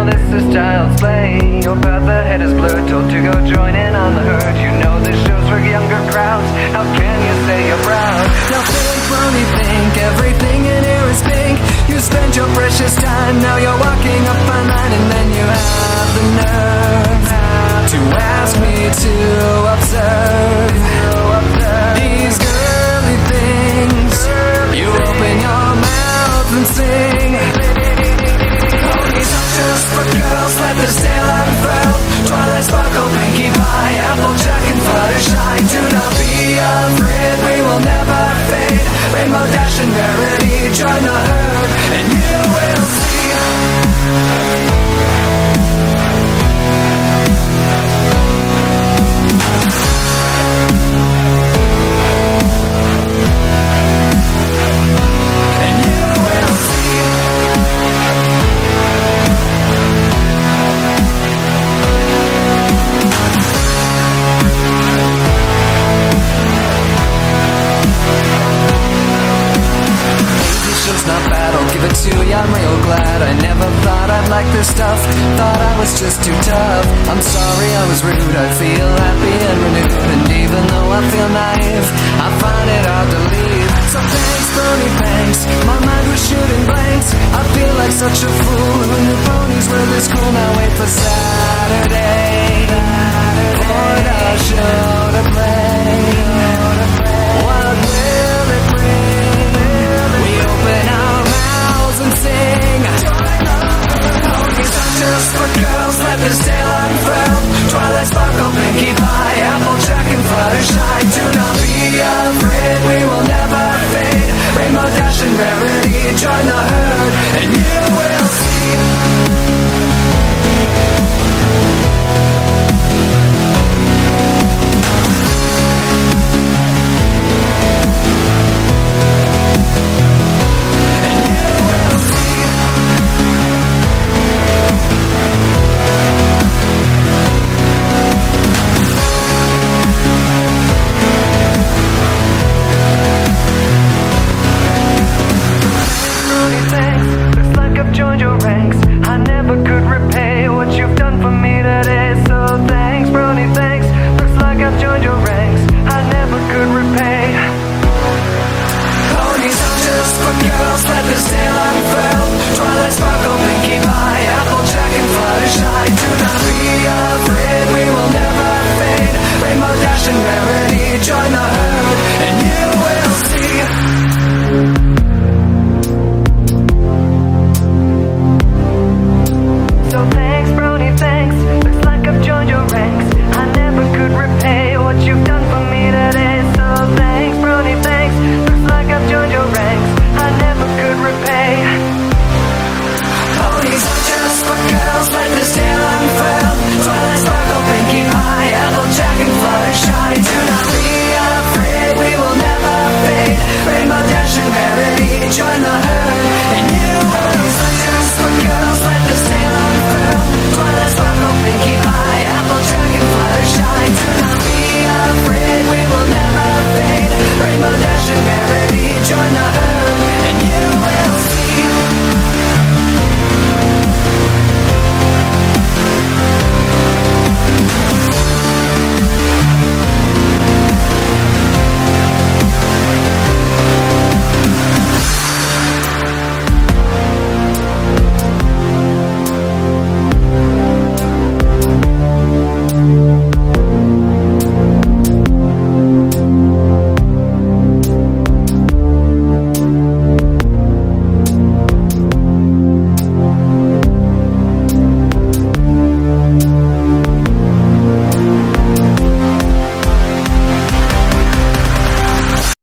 know this is child's play. Your path ahead is blurred, told to go join in on the herd. You know this show's for younger crowds. How can you say you're proud? Now think, brony, think, everything in here is pink. You spend your precious time, now you're walking up my line, and then you have the nerve to ask me to observe these girly things. You open your mouth and sing. Ponies are just for girls, let this tale unfurl. Twilight sparkle, pinky pie, applejack and fluttershy. Do not be afraid, we will never fade. Rainbow Dash and Verity, join the herd, and you will see. I'm real glad I never thought I'd like this stuff. Thought I was just too tough. I'm sorry I was rude, I feel happy and renewed. And even though I feel naive, I find it hard to leave. So thanks, Brony, thanks. My mind was shooting blanks. I feel like such a fool. Who knew ponies were this cool? Now wait for Saturday for the show to play. What will it bring? We open our mouths and sing. Ponies are just for girls, let this tale unfurl. Twilight sparkle, pinky pie, applejack and fluttershy. Do not be afraid, we will never fade. Rainbow Dash and Verity, join the herd, and you will see. Joined your ranks. I never could repay what you've done for me today. So thanks, Brony, thanks. Looks like I've joined your ranks. I never could repay. Ponies are just for girls, let this tale unfurl. Twilight sparkle, pinky pie, applejack and fluttershy. Do not be afraid, we will never fade. Rainbow Dash and Verity, join the herd, and you will see. So